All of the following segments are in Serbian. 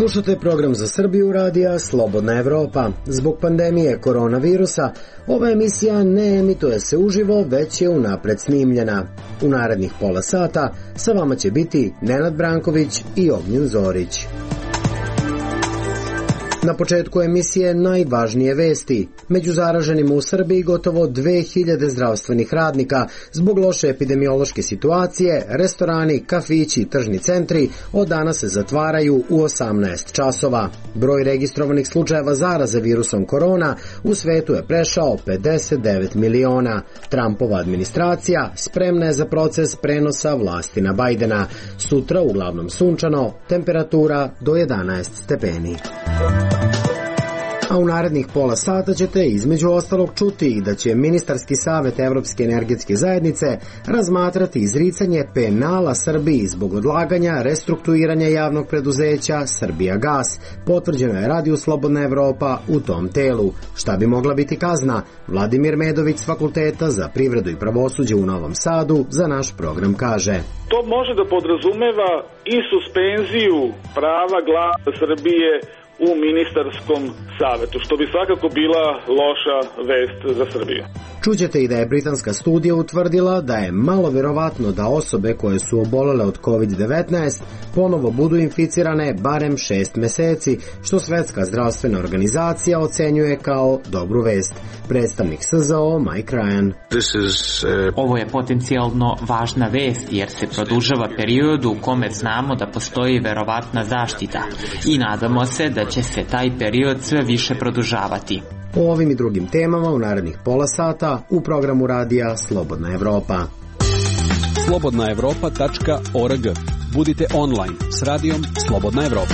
Slušate program za Srbiju radija Slobodna Evropa. Zbog pandemije koronavirusa, ova emisija ne emituje se uživo, već je unapred snimljena. U narednih pola sata sa vama će biti Nenad Branković i Ognjen Zorić. Na početku emisije najvažnije vesti. Među zaraženima u Srbiji gotovo 2000 zdravstvenih radnika. Zbog loše epidemiološke situacije, restorani, kafići i tržni centri od danas se zatvaraju u 18 časova. Broj registrovanih slučajeva zaraze virusom korona u svetu je prešao 59 miliona. Trumpova administracija spremna je za proces prenosa vlasti na Bajdena. Sutra uglavnom sunčano, temperatura do 11 stepeni. A u narednih pola sata ćete između ostalog čuti da će Ministarski savet Evropske energetske zajednice razmatrati izricanje penala Srbiji zbog odlaganja restrukturiranja javnog preduzeća Srbijagas. Potvrđeno je Radiju Slobodna Evropa u tom telu. Šta bi mogla biti kazna? Vladimir Medović s Fakulteta za privredu i pravosuđe u Novom Sadu za naš program kaže: To može da podrazumeva i suspenziju prava glasa Srbije u ministarskom savetu, što bi svakako bila loša vest za Srbiju. Čućete i da je britanska studija utvrdila da je malo verovatno da osobe koje su obolele od COVID-19 ponovo budu inficirane barem 6 meseci, što Svetska zdravstvena organizacija ocenjuje kao dobru vest. Predstavnik SZO Mike Ryan. Ovo je potencijalno važna vest jer se produžava period u kome znamo da postoji verovatna zaštita i nadamo se da će se taj period sve više produžavati. O ovim i drugim temama u narednih pola sata u programu radija Slobodna Evropa. slobodnaevropa.org. Budite online s radijom Slobodna Evropa.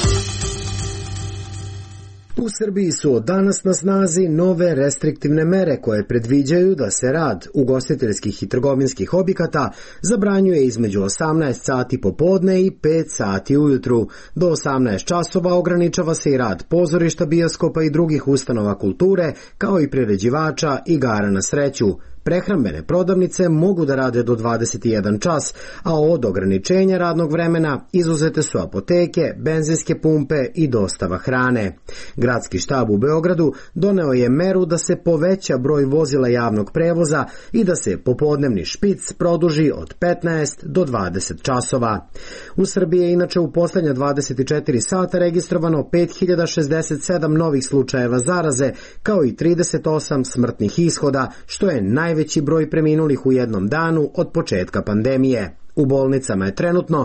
U Srbiji su od danas na snazi nove restriktivne mere koje predviđaju da se rad ugostiteljskih i trgovinskih objekata zabranjuje između 18 sati popodne i 5 sati ujutru. Do 18 časova ograničava se i rad pozorišta, bioskopa i drugih ustanova kulture, kao i priređivača igara na sreću. Prehrambene prodavnice mogu da rade do 21 čas, a od ograničenja radnog vremena izuzete su apoteke, benzinske pumpe i dostava hrane. Gradski štab u Beogradu doneo je meru da se poveća broj vozila javnog prevoza i da se popodnevni špic produži od 15 do 20 časova. U Srbiji je inače u poslednja 24 sata registrovano 5067 novih slučajeva zaraze, kao i 38 smrtnih ishoda, što je najveći broj preminulih u jednom danu od početka pandemije. U bolnicama je trenutno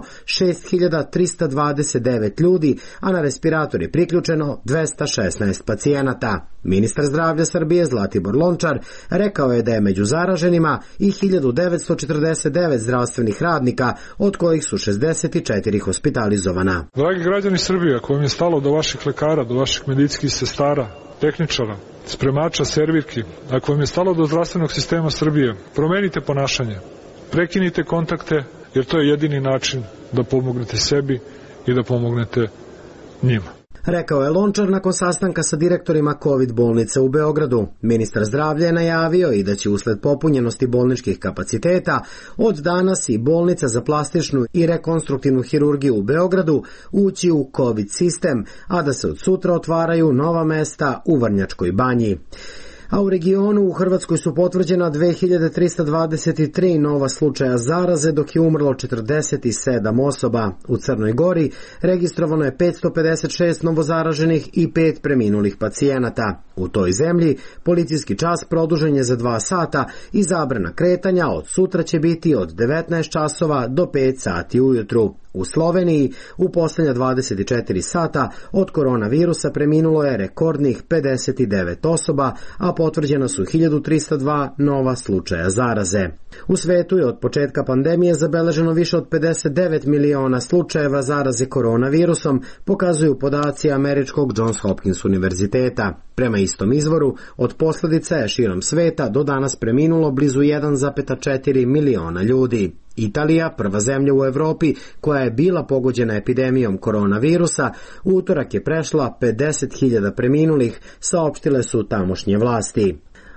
6329 ljudi, a na respirator je priključeno 216 pacijenata. Ministar zdravlja Srbije Zlatibor Lončar rekao je da je među zaraženima i 1949 zdravstvenih radnika, od kojih su 64 hospitalizovana. Dragi građani Srbije, ako vam je stalo do vaših lekara, do vaših medicinskih sestara, tehničara, spremača, servirki, ako vam je stalo do zdravstvenog sistema Srbije, promenite ponašanje. Prekinite kontakte, jer to je jedini način da pomognete sebi i da pomognete njima. Rekao je Lončar nakon sastanka sa direktorima COVID bolnice u Beogradu. Ministar zdravlja je najavio i da će usled popunjenosti bolničkih kapaciteta od danas i bolnica za plastičnu i rekonstruktivnu hirurgiju u Beogradu ući u COVID sistem, a da se od sutra otvaraju nova mesta u Vrnjačkoj banji. A u regionu u Hrvatskoj su potvrđena 2323 nova slučaja zaraze, dok je umrlo 47 osoba. U Crnoj Gori registrovano je 556 novozaraženih i 5 preminulih pacijenata. U toj zemlji policijski čas produžen je za 2 sata i zabrana kretanja od sutra će biti od 19 časova do 5 sati ujutru. U Sloveniji u posljednja 24 sata od koronavirusa preminulo je rekordnih 59 osoba, a potvrđeno su 1302 nova slučaja zaraze. U svetu je od početka pandemije zabeleženo više od 59 miliona slučajeva zaraze koronavirusom, pokazuju podaci američkog Johns Hopkins univerziteta. Prema istom izvoru, od posljedica je širom sveta do danas preminulo blizu 1,4 miliona ljudi. Italija, prva zemlja u Evropi koja je bila pogođena epidemijom koronavirusa, u utorak je prešla 50.000 preminulih, saopštile su tamošnje vlasti.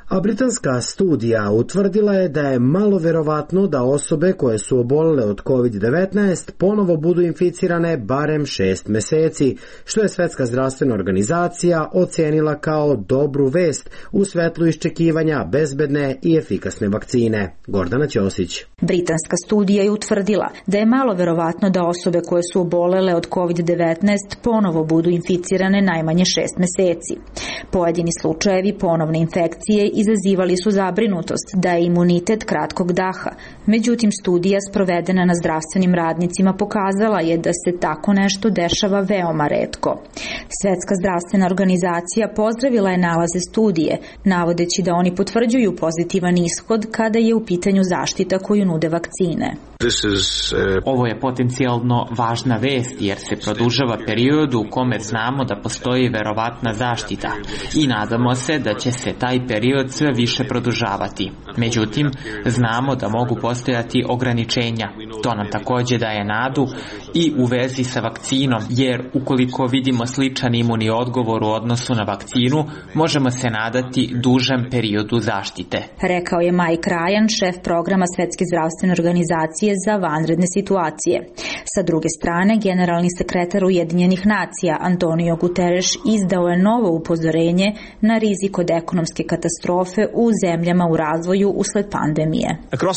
A britanska studija utvrdila je da je malo verovatno da osobe koje su obolele od COVID-19 ponovo budu inficirane barem 6 meseci, što je Svetska zdravstvena organizacija ocenila kao dobru vest u svetlu iščekivanja bezbedne i efikasne vakcine. Gordana Ćosić. Britanska studija je utvrdila da je malo verovatno da osobe koje su obolele od COVID-19 ponovo budu inficirane najmanje 6 meseci. Pojedini slučajevi ponovne infekcije izazivali su zabrinutost da je imunitet kratkog daha. Međutim, studija sprovedena na zdravstvenim radnicima pokazala je da se tako nešto dešava veoma retko. Svetska zdravstvena organizacija pozdravila je nalaze studije, navodeći da oni potvrđuju pozitivan ishod kada je u pitanju zaštita koju nude vakcine. Ovo je potencijalno važna vest jer se produžava period u kome znamo da postoji verovatna zaštita i nadamo se da će se taj period sve više produžavati. Međutim, znamo da mogu postojati ograničenja. To nam takođe daje nadu i u vezi sa vakcinom, jer ukoliko vidimo sličan imunni odgovor u odnosu na vakcinu, možemo se nadati dužem periodu zaštite. Rekao je Mike Ryan, šef programa Svetske zdravstvene organizacije za vanredne situacije. Sa druge strane, generalni sekretar Ujedinjenih nacija Antonio Guterres izdao je novo upozorenje na rizik od ekonomske katastrofe u zemljama u razvoju usled pandemije.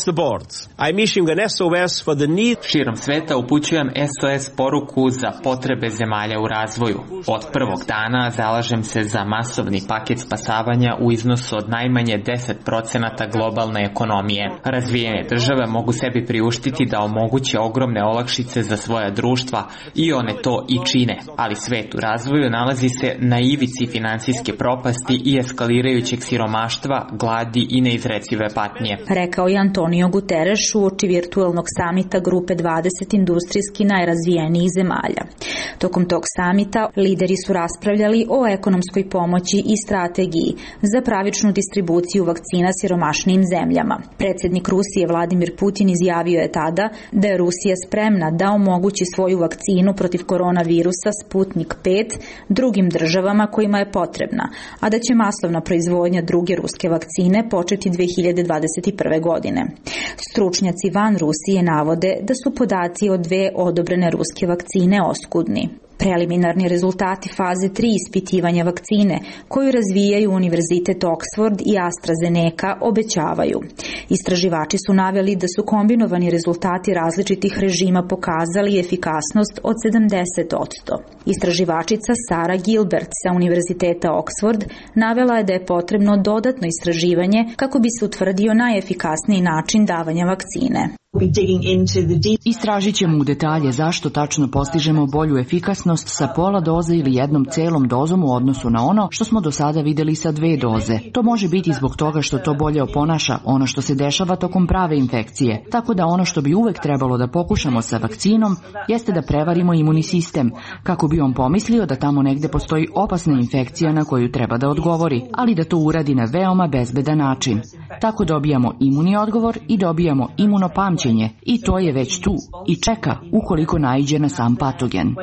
Širom sveta upućujem SOS poruku za potrebe zemalja u razvoju. Od prvog dana zalažem se za masovni paket spasavanja u iznosu od najmanje 10% globalne ekonomije. Razvijene države mogu sebi priuštiti da omoguće ogromne olakšice za svoja društva i one to i čine, ali svet u razvoju nalazi se na ivici finansijske propasti i eskalirajućeg siromaštva, gladi i neizrecive patnje. Rekao je Antonio Guterres uoči virtuelnog samita Grupe 20 industrijski najrazvijenijih zemalja. Tokom tog samita lideri su raspravljali o ekonomskoj pomoći i strategiji za pravičnu distribuciju vakcina siromašnijim zemljama. Predsjednik Rusije Vladimir Putin izjavio je tada da je Rusija spremna da omogući svoju vakcinu protiv koronavirusa Sputnik 5 drugim državama kojima je potrebna, a da će masovna proizvodnja druge ruske vakcine početi 2021. godine. Stručnjaci van Rusije navode da su podaci o 2 odobrene ruske vakcine oskudni. Preliminarni rezultati faze 3 ispitivanja vakcine koju razvijaju Univerzitet Oxford i AstraZeneca obećavaju. Istraživači su naveli da su kombinovani rezultati različitih režima pokazali efikasnost od 70%. Istraživačica Sara Gilbert sa Univerziteta Oxford navela je da je potrebno dodatno istraživanje kako bi se utvrdio najefikasniji način davanja vakcine. Istražit ćemo u detalje zašto tačno postižemo bolju efikasnost sa pola doze ili jednom celom dozom u odnosu na ono što smo do sada videli sa 2 doze. To može biti zbog toga što to bolje oponaša ono što se dešava tokom prave infekcije. Tako da ono što bi uvek trebalo da pokušamo sa vakcinom jeste da prevarimo imunni sistem, kako bi on pomislio da tamo negde postoji opasna infekcija na koju treba da odgovori, ali da to uradi na veoma bezbedan način. Tako dobijamo imunni odgovor i dobijamo imunopamćenje. I to je već tu i čeka ukoliko naiđe na sam patogen.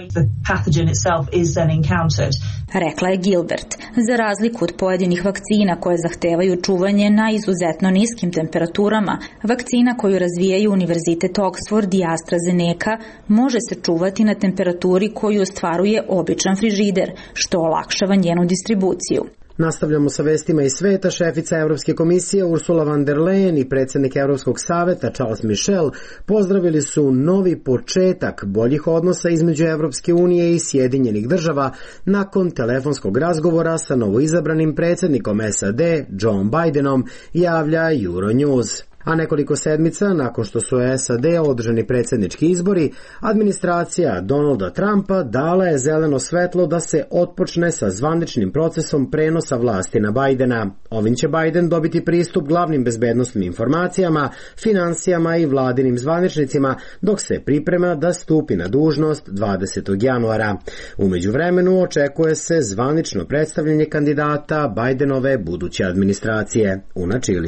Rekla je Gilbert. Za razliku od pojedinih vakcina koje zahtevaju čuvanje na izuzetno niskim temperaturama, vakcina koju razvijaju Univerzitet Oxford i AstraZeneca može se čuvati na temperaturi koju ostvaruje običan frižider, što olakšava njenu distribuciju. Nastavljamo sa vestima iz sveta. Šefica Evropske komisije Ursula von der Leyen i predsjednik Evropskog saveta Charles Michel pozdravili su novi početak boljih odnosa između Evropske unije i Sjedinjenih država nakon telefonskog razgovora sa novoizabranim predsjednikom SAD Joe Bidenom, javlja Euronews. A nekoliko sedmica nakon što su SAD održani predsjednički izbori, administracija Donalda Trumpa dala je zeleno svetlo da se otpočne sa zvaničnim procesom prenosa vlasti na Bidena. Ovim će Biden dobiti pristup glavnim bezbednosnim informacijama, finansijama i vladinim zvaničnicima, dok se priprema da stupi na dužnost 20. januara. U međuvremenu očekuje se zvanično predstavljanje kandidata Bidenove buduće administracije. Una Čilić.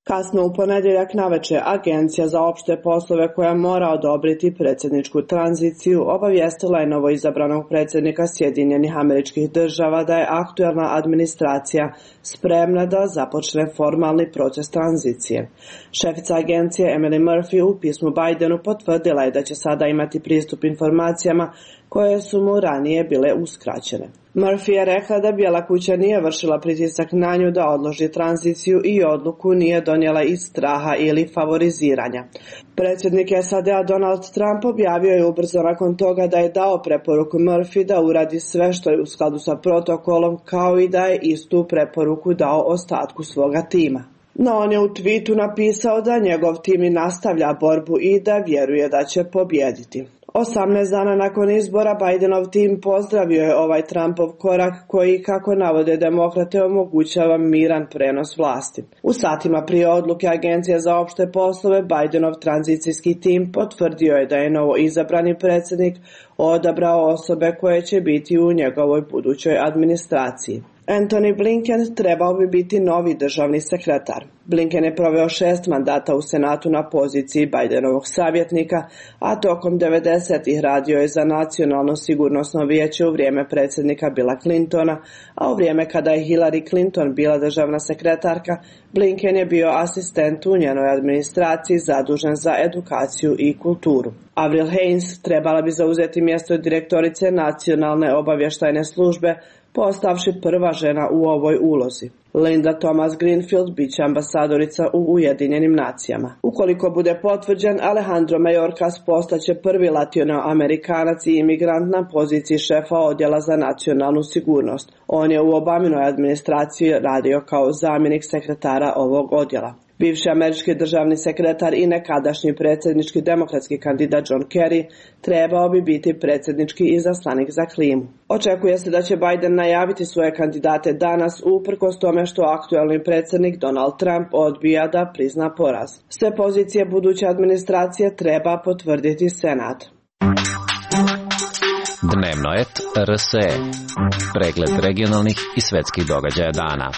Kasno u ponedjeljak naveče Agencija za opšte poslove koja mora odobriti predsjedničku tranziciju obavijestila je novoizabranog predsjednika Sjedinjenih Američkih Država da je aktuelna administracija spremna da započne formalni proces tranzicije. Šefica agencije Emily Murphy u pismu Bidenu potvrdila je da će sada imati pristup informacijama koje su mu ranije bile uskraćene. Murphy je rekla da Bijela kuća nije vršila pritisak na nju da odloži tranziciju i odluku nije donijela iz straha ili favoriziranja. Predsjednik SAD-a Donald Trump objavio je ubrzo nakon toga da je dao preporuku Murphy da uradi sve što je u skladu sa protokolom, kao i da je istu preporuku dao ostatku svoga tima. No on je u tweetu napisao da njegov tim i nastavlja borbu i da vjeruje da će pobijediti. 18 dana nakon izbora Bidenov tim pozdravio je ovaj Trumpov korak koji, kako navode demokrate, omogućava miran prenos vlasti. U satima prije odluke Agencije za opšte poslove Bidenov tranzicijski tim potvrdio je da je novo izabrani predsjednik odabrao osobe koje će biti u njegovoj budućoj administraciji. Anthony Blinken trebao bi biti novi državni sekretar. Blinken je proveo 6 mandata u Senatu na poziciji Bidenovog savjetnika, a tokom 90-ih radio je za Nacionalno sigurnosno vijeće u vrijeme predsjednika Billa Clintona, a u vrijeme kada je Hillary Clinton bila državna sekretarka, Blinken je bio asistent u njenoj administraciji zadužen za edukaciju i kulturu. Avril Haines trebala bi zauzeti mjesto direktorice Nacionalne obavještajne službe, postavši prva žena u ovoj ulozi. Linda Thomas Greenfield bit će ambasadorica u Ujedinjenim nacijama. Ukoliko bude potvrđen, Alejandro Mayorkas postaće prvi latinoamerikanac i imigrant na poziciji šefa odjela za nacionalnu sigurnost. On je u Obaminoj administraciji radio kao zamjenik sekretara ovog odjela. Bivši američki državni sekretar i nekadašnji predsjednički demokratski kandidat John Kerry trebao bi biti predsjednički izaslanik za klimu. Očekuje se da će Biden najaviti svoje kandidate danas uprkos tome što aktualni predsjednik Donald Trump odbija da prizna poraz. Sve pozicije buduće administracije treba potvrditi Senat. Dnevnoet RSE. Pregled regionalnih i svetskih događaja dana.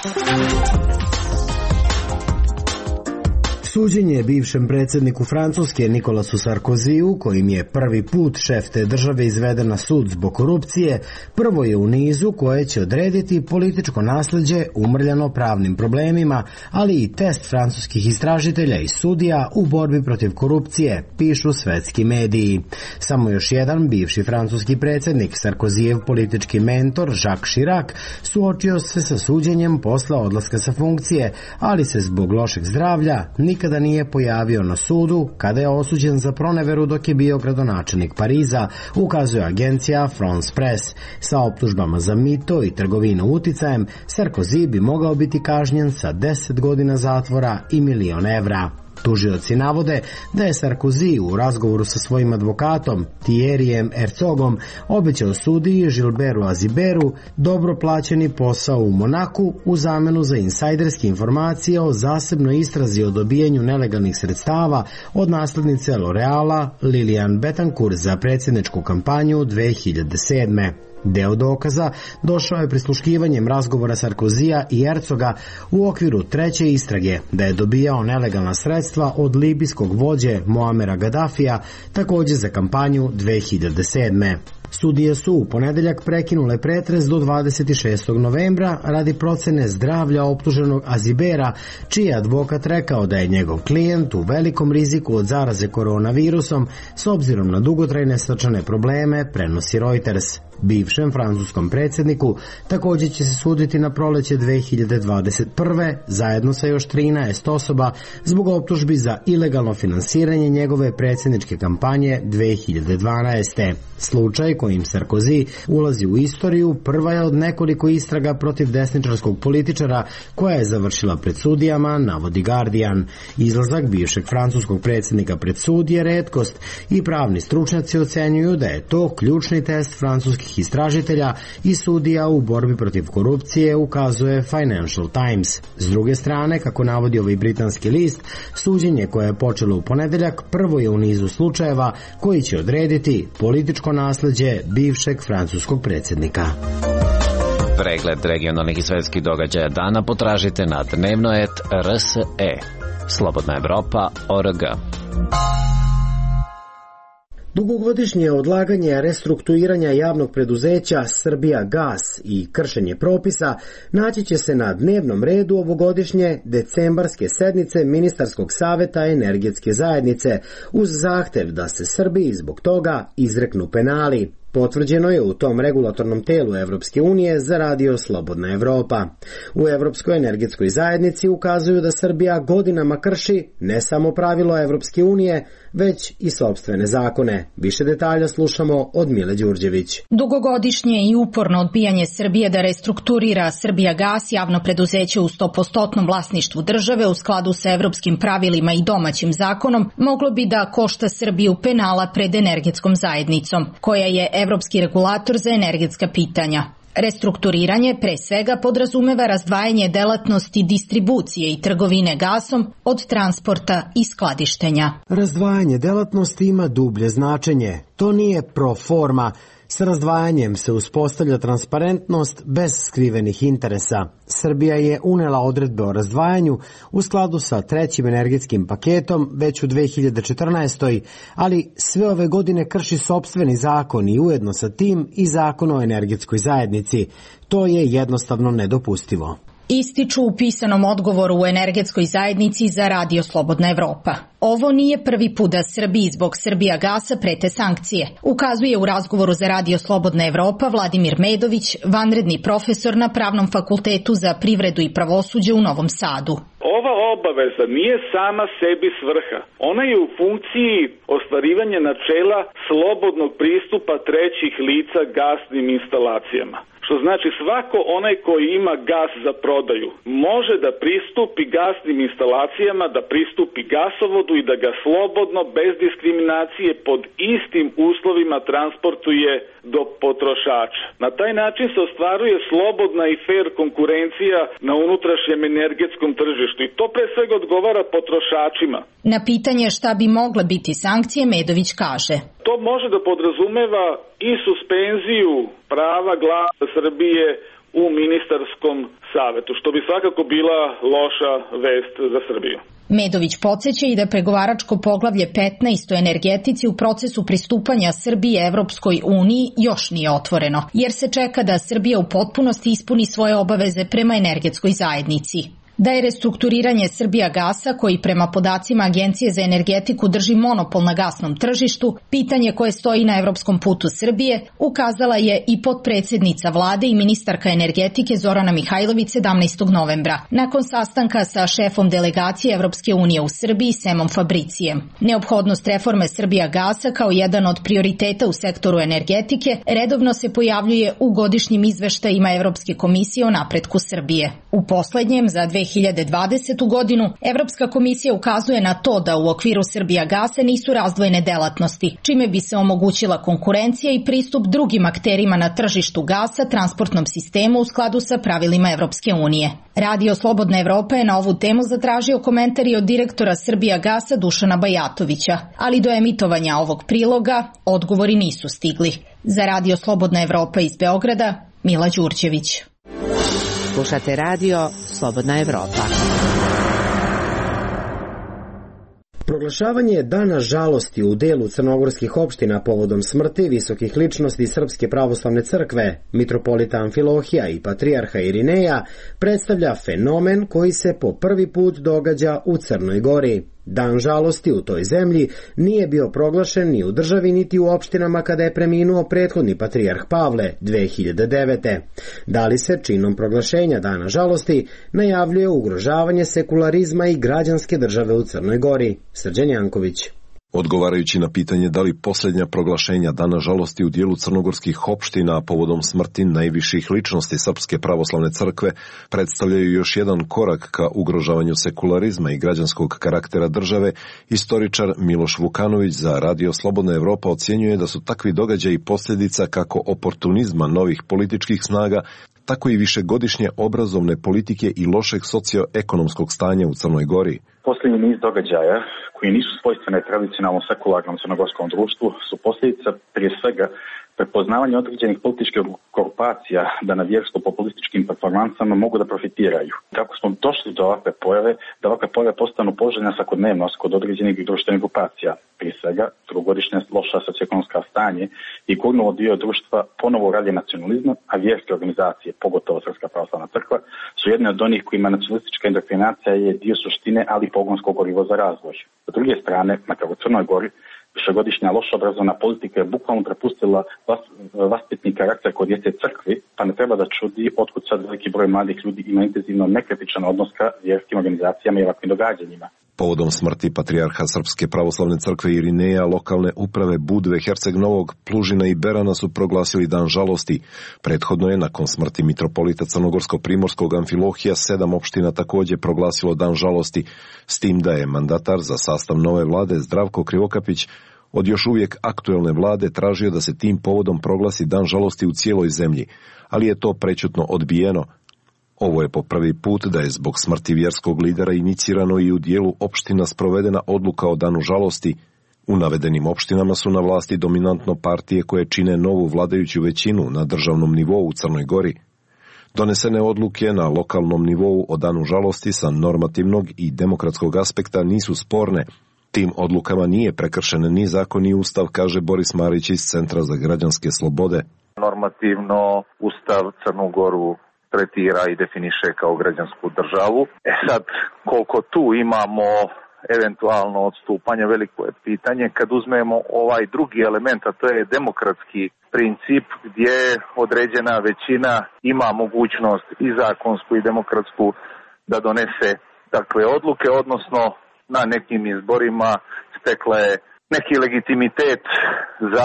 Suđenje bivšem predsjedniku Francuske Nikolasu Sarkoziju, kojim je prvi put šef te države izveden na sud zbog korupcije, prvo je u nizu koje će odrediti političko nasljeđe umrljano pravnim problemima, ali i test francuskih istražitelja i sudija u borbi protiv korupcije, pišu svetski mediji. Samo još jedan bivši francuski predsjednik, Sarkozijev politički mentor Jacques Chirac, suočio se sa suđenjem posle odlaska sa funkcije, ali se zbog lošeg zdravlja nikada nije pojavio na sudu kada je osuđen za proneveru dok je bio gradonačelnik Pariza, ukazuje agencija France Press. Sa optužbama za mito i trgovinu uticajem, Sarkozy bi mogao biti kažnjen sa 10 godina zatvora i 1 milion evra. Tužioci navode da je Sarkozy u razgovoru sa svojim advokatom Thierryem Herzogom obećao sudiji Gilbertu Aziberu dobro plaćeni posao u Monaku u zamenu za insajderske informacije o zasebnoj istrazi o dobijanju nelegalnih sredstava od naslednice L'Oreala Liliane Bettencourt za predsjedničku kampanju 2007. Deo dokaza došao je prisluškivanjem razgovora Sarkozija i Herzoga u okviru treće istrage da je dobijao nelegalna sredstva od libijskog vođe Muamera Gaddafija, također za kampanju 2007. Sudije su u ponedjeljak prekinule pretres do 26. novembra radi procene zdravlja optuženog Azibera, čiji je advokat rekao da je njegov klijent u velikom riziku od zaraze koronavirusom s obzirom na dugotrajne srčane probleme, prenosi Reuters. Bivšem francuskom predsjedniku također će se suditi na proleće 2021. zajedno sa još 13 osoba zbog optužbi za ilegalno finansiranje njegove predsjedničke kampanje 2012. Slučaj kojim Sarkozy ulazi u istoriju prva je od nekoliko istraga protiv desničarskog političara koja je završila pred sudijama, navodi Guardian. Izlazak bivšeg francuskog predsjednika pred sud je retkost i pravni stručnjaci ocenjuju da je to ključni test francuskih istražitelja i sudija u borbi protiv korupcije, ukazuje Financial Times. S druge strane, kako navodi ovaj britanski list, suđenje koje je počelo u ponedjeljak prvo je u nizu slučajeva koji će odrediti političko nasljeđe bivšeg francuskog predsjednika. Pregled regionalnih i svetskih događaja dana potražite na dnevnoet.rse. Slobodna Evropa.org. Dugogodišnje odlaganje restrukturiranja javnog preduzeća Srbijagas i kršenje propisa naći će se na dnevnom redu ovogodišnje decembarske sednice Ministarskog saveta energetske zajednice uz zahtev da se Srbiji zbog toga izreknu penali. Potvrđeno je u tom regulatornom telu Evropske unije za radio Slobodna Evropa. U Evropskoj energetskoj zajednici ukazuju da Srbija godinama krši ne samo pravilo Evropske unije, već i sopstvene zakone. Više detalja slušamo od Mile Đurđević. Dugogodišnje i uporno odbijanje Srbije da restrukturira Srbijagas, javno preduzeće u 100% vlasništvu države u skladu sa evropskim pravilima i domaćim zakonom, moglo bi da košta Srbiju penala pred energetskom zajednicom, koja je evropski regulator za energetska pitanja. Restrukturiranje pre svega podrazumeva razdvajanje delatnosti distribucije i trgovine gasom od transporta i skladištenja. Razdvajanje delatnosti ima dublje značenje. To nije pro forma. S razdvajanjem se uspostavlja transparentnost bez skrivenih interesa. Srbija je unela odredbe o razdvajanju u skladu sa trećim energetskim paketom već u 2014. ali sve ove godine krši sopstveni zakon i ujedno sa tim i zakon o energetskoj zajednici. To je jednostavno nedopustivo. Ističu u pisanom odgovoru u energetskoj zajednici za radio Slobodna Evropa. Ovo nije prvi put da Srbiji zbog Srbijagasa prete sankcije, ukazuje u razgovoru za radio Slobodna Evropa Vladimir Medović, vanredni profesor na Pravnom fakultetu za privredu i pravosuđe u Novom Sadu. Ova obaveza nije sama sebi svrha. Ona je u funkciji ostvarivanja načela slobodnog pristupa trećih lica gasnim instalacijama. Što znači svako onaj koji ima gas za prodaju može da pristupi gasnim instalacijama, da pristupi gasovodu i da ga slobodno, bez diskriminacije, pod istim uslovima transportuje do potrošača. Na taj način se ostvaruje slobodna i fair konkurencija na unutrašnjem energetskom tržištu i to pre svega odgovara potrošačima. Na pitanje šta bi mogle biti sankcije, Medović kaže: to može da podrazumeva i suspenziju prava glasa Srbije u ministarskom savetu, što bi svakako bila loša vest za Srbiju. Medović podsjeća i da pregovaračko poglavlje 15 o energetici u procesu pristupanja Srbije Evropskoj uniji još nije otvoreno, jer se čeka da Srbija u potpunosti ispuni svoje obaveze prema energetskoj zajednici. Da je restrukturiranje Srbijagasa, koji prema podacima Agencije za energetiku drži monopol na gasnom tržištu, pitanje koje stoji na evropskom putu Srbije, ukazala je i potpredsednica vlade i ministarka energetike Zorana Mihajlović 17. novembra, nakon sastanka sa šefom delegacije Evropske unije u Srbiji Semom Fabricijem. Neophodnost reforme Srbijagasa kao jedan od prioriteta u sektoru energetike redovno se pojavljuje u godišnjim izveštajima Evropske komisije o napretku Srbije. U poslednjem, za 2020. godinu, Evropska komisija ukazuje na to da u okviru Srbijagasa nisu razdvojene delatnosti, čime bi se omogućila konkurencija i pristup drugim akterima na tržištu gasa, transportnom sistemu u skladu sa pravilima Evropske unije. Radio Slobodna Evropa je na ovu temu zatražio komentari od direktora Srbijagasa Dušana Bajatovića, ali do emitovanja ovog priloga odgovori nisu stigli. Za Radio Slobodna Evropa iz Beograda, Mila Đurđević. Slušate radio Slobodna Evropa. Proglašavanje Dana žalosti u delu crnogorskih opština povodom smrti visokih ličnosti Srpske pravoslavne crkve, mitropolita Amfilohija i patrijarha Irineja, predstavlja fenomen koji se po prvi put događa u Crnoj Gori. Dan žalosti u toj zemlji nije bio proglašen ni u državi niti u opštinama kada je preminuo prethodni patrijarh Pavle 2009. Da li se činom proglašenja Dana žalosti najavljuje ugrožavanje sekularizma i građanske države u Crnoj Gori? Srđan Janković. Odgovarajući na pitanje da li posljednja proglašenja Dana žalosti u dijelu crnogorskih opština povodom smrti najviših ličnosti Srpske pravoslavne crkve predstavljaju još jedan korak ka ugrožavanju sekularizma i građanskog karaktera države, istoričar Miloš Vukanović za Radio Slobodna Evropa ocjenjuje da su takvi događaji posljedica kako oportunizma novih političkih snaga, tako i višegodišnje obrazovne politike i lošeg socioekonomskog stanja u Crnoj Gori. Posljednji niz događaja koji nisu svojstvene tradicionalnom sekularnom crnogorskom društvu su posljedica prije svega prepoznavanje određenih političkih grupacija da na vjersko-populističkim performansama mogu da profitiraju. Kako smo došli do ovakve pojave, da ovakve pojave postanu poželjna svakodnevnost kod određenih društvenih grupacija. Prije svega, trogodišnje loša socioekonomska stanje i gurnulo dio društva ponovo u ralje nacionalizma, a vjerske organizacije, pogotovo Srpska pravoslavna crkva, su jedne od onih kojima nacionalistička indoktrinacija je dio suštine, ali pogonsko gorivo za razvoj. S druge strane, makar u Crnoj Gori, višegodišnja loša obrazovna politika je bukvalno prepustila vaspitni karakter kod djece crkvi, pa ne treba da čudi otkud sad veliki broj mladih ljudi ima intenzivno nekritičan odnos ka vjerskim organizacijama i ovakvim događanjima. Povodom smrti patrijarha Srpske pravoslavne crkve Irineja, lokalne uprave Budve, Herceg Novog, Plužina i Berana su proglasili dan žalosti. Prethodno je, nakon smrti mitropolita Crnogorsko-Primorskog Amfilohija, 7 opština također proglasilo dan žalosti, s tim da je mandatar za sastav nove vlade Zdravko Krivokapić od još uvijek aktuelne vlade tražio da se tim povodom proglasi dan žalosti u cijeloj zemlji, ali je to prečutno odbijeno. Ovo je po prvi put da je zbog smrti vjerskog lidera inicirano i u dijelu opština sprovedena odluka o danu žalosti. U navedenim opštinama su na vlasti dominantno partije koje čine novu vladajuću većinu na državnom nivou u Crnoj Gori. Donesene odluke na lokalnom nivou o danu žalosti sa normativnog i demokratskog aspekta nisu sporne. Tim odlukama nije prekršen ni zakon ni ustav, kaže Boris Marić iz Centra za građanske slobode. Normativno ustav Crnu Goru tretira i definiše kao građansku državu. Sad, koliko tu imamo eventualno odstupanje, veliko je pitanje. Kad uzmemo ovaj drugi element, a to je demokratski princip gdje određena većina ima mogućnost i zakonsku i demokratsku da donese takve odluke, odnosno na nekim izborima stekla je neki legitimitet za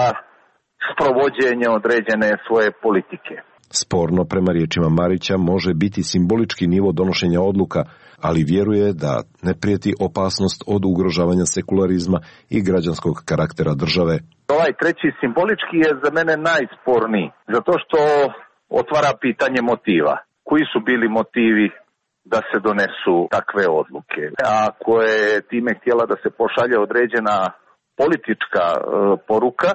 sprovođenje određene svoje politike. Sporno, prema riječima Marića, može biti simbolički nivo donošenja odluka, ali vjeruje da ne prijeti opasnost od ugrožavanja sekularizma i građanskog karaktera države. Ovaj treći simbolički je za mene najsporniji, zato što otvara pitanje motiva. Koji su bili motivi da se donesu takve odluke? Ako je time htjela da se pošalje određena politička poruka,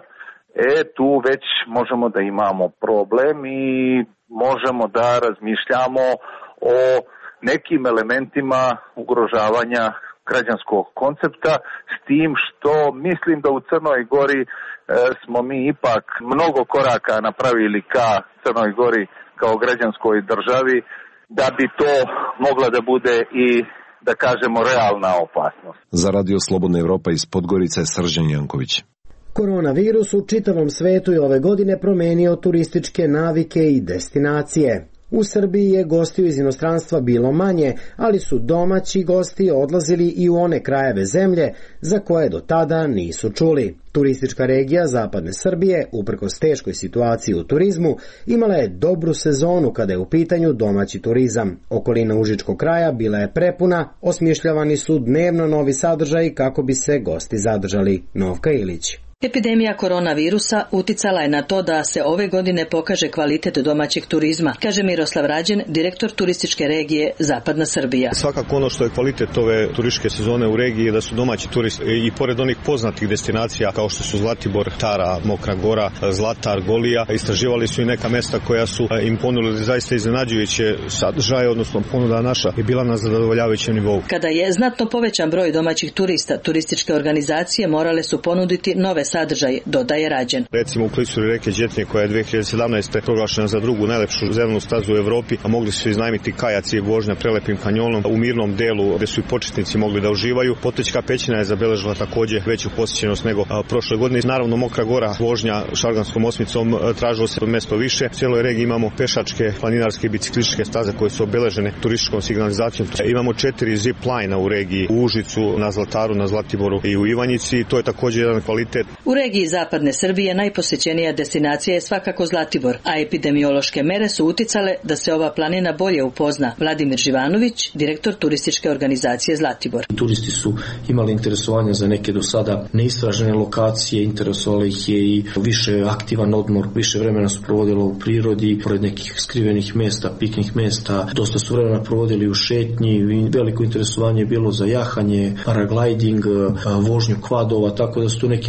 tu već možemo da imamo problem i možemo da razmišljamo o nekim elementima ugrožavanja građanskog koncepta, s tim što mislim da u Crnoj Gori smo mi ipak mnogo koraka napravili ka Crnoj Gori kao građanskoj državi, da bi to mogla da bude i, da kažemo, realna opasnost. Za Radio Slobodna Evropa iz Podgorice, Srđan Janković. Koronavirus u čitavom svetu je ove godine promenio turističke navike i destinacije. U Srbiji je gostiju iz inostranstva bilo manje, ali su domaći gosti odlazili i u one krajeve zemlje za koje do tada nisu čuli. Turistička regija Zapadne Srbije, uprkos teškoj situaciji u turizmu, imala je dobru sezonu kada je u pitanju domaći turizam. Okolina Užičkog kraja bila je prepuna, osmišljavani su dnevno novi sadržaji kako bi se gosti zadržali. Novka Ilić. Epidemija koronavirusa uticala je na to da se ove godine pokaže kvalitet domaćeg turizma, kaže Miroslav Rađen, direktor turističke regije Zapadna Srbija. Svakako ono što je kvalitet ove turističke sezone u regiji je da su domaći turisti i pored onih poznatih destinacija kao što su Zlatibor, Tara, Mokra Gora, Zlatar, Golija, istraživali su i neka mesta koja su im ponudili zaista iznenađujuće sadržaje, odnosno ponuda naša je bila na zadovoljavajućem nivou. Kada je znatno povećan broj domaćih turista, turističke organizacije morale su ponuditi nove sadržaj, dodaje Rađen. Recimo u klisuri reke Đetnje koja je 2017. proglašena za drugu najlepšu zelenu stazu u Evropi, a mogli su iznajmiti kajaci i vožnja prelepim kanjonom u mirnom delu gdje su i početnici mogli da uživaju. Potočka pećina je zabeležila također veću posjećenost nego prošle godine. Naravno Mokra Gora, vožnja šarganskom osmicom, tražilo se mesto više. U cijeloj regiji imamo pešačke, planinarske i biciklističke staze koje su obeležene turističkom signalizacijom. Imamo 4 zip line u regiji, u Užicu, na Zlataru, na Zlatiboru i u Ivanjici. To je također jedan kvalitet. U regiji Zapadne Srbije najposjećenija destinacija je svakako Zlatibor, a epidemiološke mere su uticale da se ova planina bolje upozna. Vladimir Živanović, direktor turističke organizacije Zlatibor. Turisti su imali interesovanja za neke do sada neistražene lokacije, interesovali ih je i više aktivan odmor, više vremena su provodilo u prirodi, pored nekih skrivenih mjesta, piknih mjesta, dosta su vremena provodili u šetnji, veliko interesovanje je bilo za jahanje, paragliding, vožnju kvadova, tako da su tu neki novi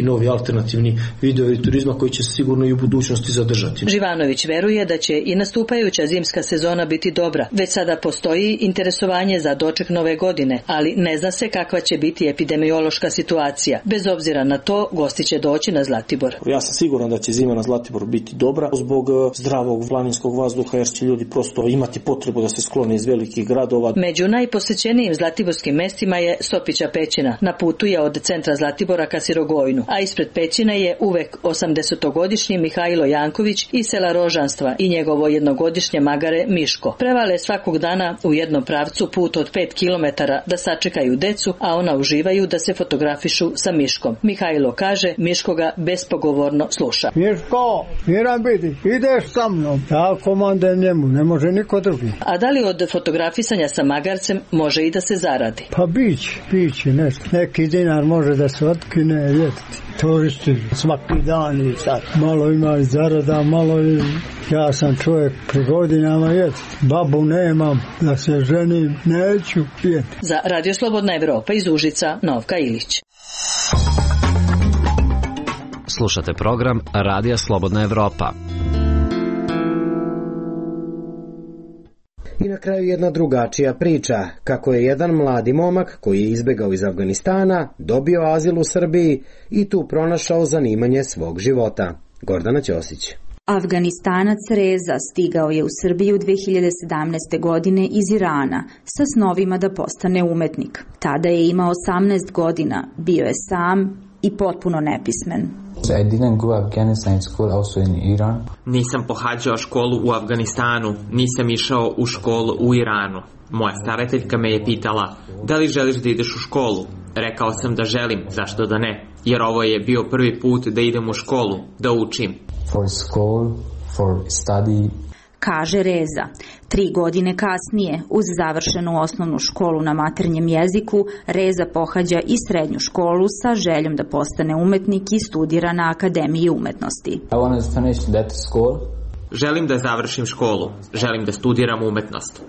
alternativni vidovi turizma koji će se sigurno i u budućnosti zadržati. Živanović veruje da će i nastupajuća zimska sezona biti dobra. Već sada postoji interesovanje za doček nove godine, ali ne zna se kakva će biti epidemiološka situacija. Bez obzira na to, gosti će doći na Zlatibor. Ja sam siguran da će zima na Zlatiboru biti dobra zbog zdravog planinskog vazduha, jer će ljudi prosto imati potrebu da se sklone iz velikih gradova. Među najposećenijim zlatiborskim mestima je Stopića pećina. Na putu je od centra Zlatibora ka Sirogojnu, a ispred pećine je uvek 80-godišnji Mihajlo Janković iz sela Rožanstva i njegovo jednogodišnje magare Miško. Prevale svakog dana u jednom pravcu put od 5 km da sačekaju decu, a ona uživaju da se fotografišu sa Miškom. Mihajlo kaže, Miško ga bespogovorno sluša. Miško, miram biti, ideš sa mnom. Ja komandem njemu, ne može niko drugi. A da li od fotografisanja sa magarcem može i da se zaradi? Pa biće nešto. Neki dinar može da se otkine, vidjeti. Turisti svaki dan i sad. Malo ima i zarada, malo i... Ja sam čovjek pri godinama, babu nemam, da se ženim, neću pijeti. Za Radio Slobodna Evropa iz Užica, Novka Ilić. Slušate program Radija Slobodna Evropa. I na kraju jedna drugačija priča, kako je jedan mladi momak koji je izbegao iz Afganistana dobio azil u Srbiji i tu pronašao zanimanje svog života. Gordana Ćosić. Afganistanac Reza stigao je u Srbiju 2017. godine iz Irana sa snovima da postane umetnik. Tada je imao 18 godina, bio je sam i potpuno nepismen. I didn't go Afghanistan school also in Iran. Nisam pohađao školu u Afganistanu, nisam išao u školu u Iranu. Moja starateljka me je pitala, da li želiš da ideš u školu? Rekao sam da želim, zašto da ne? Jer ovo je bio prvi put da idem u školu, da učim. For school, for study. Kaže Reza. 3 godine kasnije, uz završenu osnovnu školu na maternjem jeziku, Reza pohađa i srednju školu sa željom da postane umetnik i studira na Akademiji umetnosti. I want to finish that school. Želim da završim školu, želim da studiram umetnost.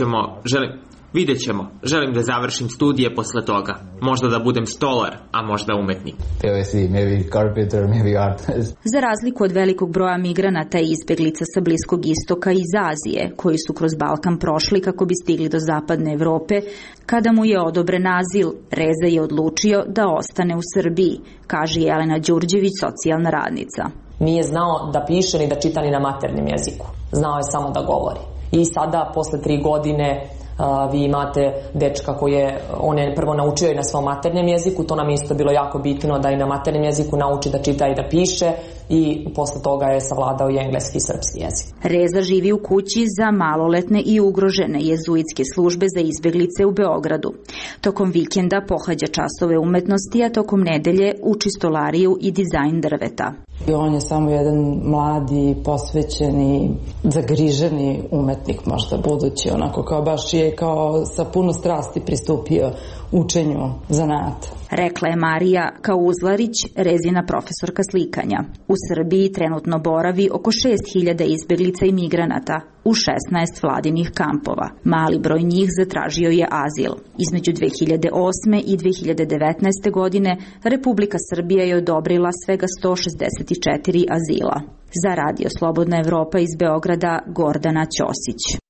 Vidjet ćemo. Želim da završim studije posle toga. Možda da budem stolar, a možda umetnik. Maybe carpenter, maybe artist. Za razliku od velikog broja migranata i izbeglica sa Bliskog istoka i iz Azije, koji su kroz Balkan prošli kako bi stigli do zapadne Evrope, kada mu je odobren azil, Reza je odlučio da ostane u Srbiji, kaže Jelena Đurđević, socijalna radnica. Nije znao da piše ni da čita ni na maternjem jeziku. Znao je samo da govori. I sada, posle 3 godine, vi imate dečka on je prvo naučio i na svom maternjem jeziku, to nam je isto bilo jako bitno da i na maternjem jeziku nauči da čita i da piše i posle toga je savladao i engleski i srpski jezik. Reza živi u kući za maloletne i ugrožene jezuitske službe za izbeglice u Beogradu. Tokom vikenda pohađa časove umetnosti, a tokom nedelje uči stolariju i dizajn drveta. On je samo jedan mladi, posvećeni, zagriženi umetnik, možda budući, onako kao baš je kao sa puno strasti pristupio učenju zanata. Rekla je Marija Kauzlarić, Rezina profesorka slikanja. U Srbiji trenutno boravi oko 6.000 izbeglica i migranata u 16 vladinih kampova. Mali broj njih zatražio je azil. Između 2008. i 2019. godine Republika Srbija je odobrila svega 164 azila. Za Radio Slobodna Evropa iz Beograda, Gordana Ćosić.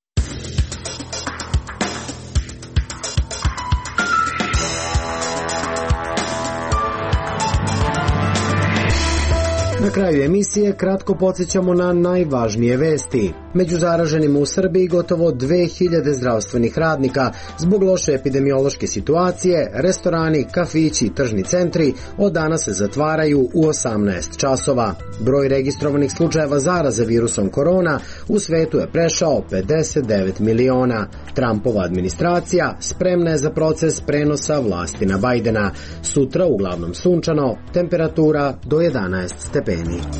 Na kraju emisije kratko podsjećamo na najvažnije vesti. Među zaraženima u Srbiji gotovo 2000 zdravstvenih radnika. Zbog loše epidemiološke situacije, restorani, kafići i tržni centri od danas se zatvaraju u 18 časova. Broj registrovanih slučajeva zaraze virusom korona u svetu je prešao 59 miliona. Trumpova administracija spremna je za proces prenosa vlasti na Bajdena. Sutra uglavnom sunčano, temperatura do 11 stepeni.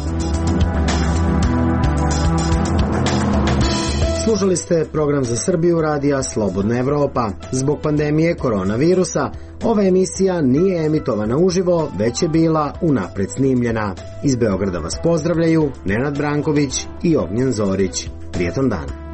Slušali ste program za Srbiju radija Slobodna Evropa. Zbog pandemije koronavirusa, ova emisija nije emitovana uživo, već je bila unapred snimljena. Iz Beograda vas pozdravljaju Nenad Branković i Ognjen Zorić. Prijetan dan.